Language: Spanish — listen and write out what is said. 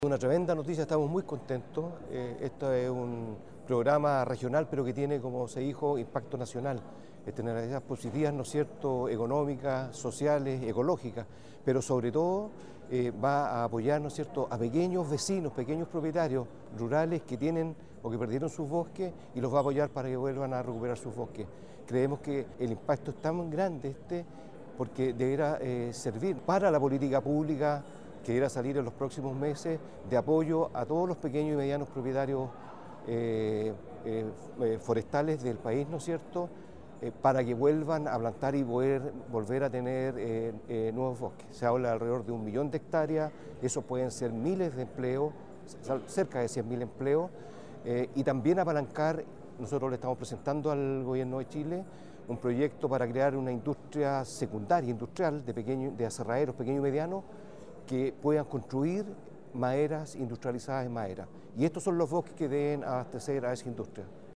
Una tremenda noticia, estamos muy contentos. Esto es un programa regional, pero que tiene, como se dijo, impacto nacional. Externalidades positivas, ¿no es cierto?, económicas, sociales, ecológicas, pero sobre todo va a apoyar, ¿no es cierto?, a pequeños vecinos, pequeños propietarios rurales que tienen o que perdieron sus bosques y los va a apoyar para que vuelvan a recuperar sus bosques. Creemos que el impacto es tan grande porque deberá servir para la política pública que deberá salir en los próximos meses de apoyo a todos los pequeños y medianos propietarios forestales del país, ¿no es cierto?, para que vuelvan a plantar y volver a tener nuevos bosques. Se habla de alrededor de 1 millón de hectáreas, eso pueden ser miles de empleos, cerca de 100.000 empleos, y también apalancar. Nosotros le estamos presentando al gobierno de Chile un proyecto para crear una industria secundaria, industrial, de aserraderos pequeños y medianos, que puedan construir maderas industrializadas en madera. Y estos son los bosques que deben abastecer a esa industria.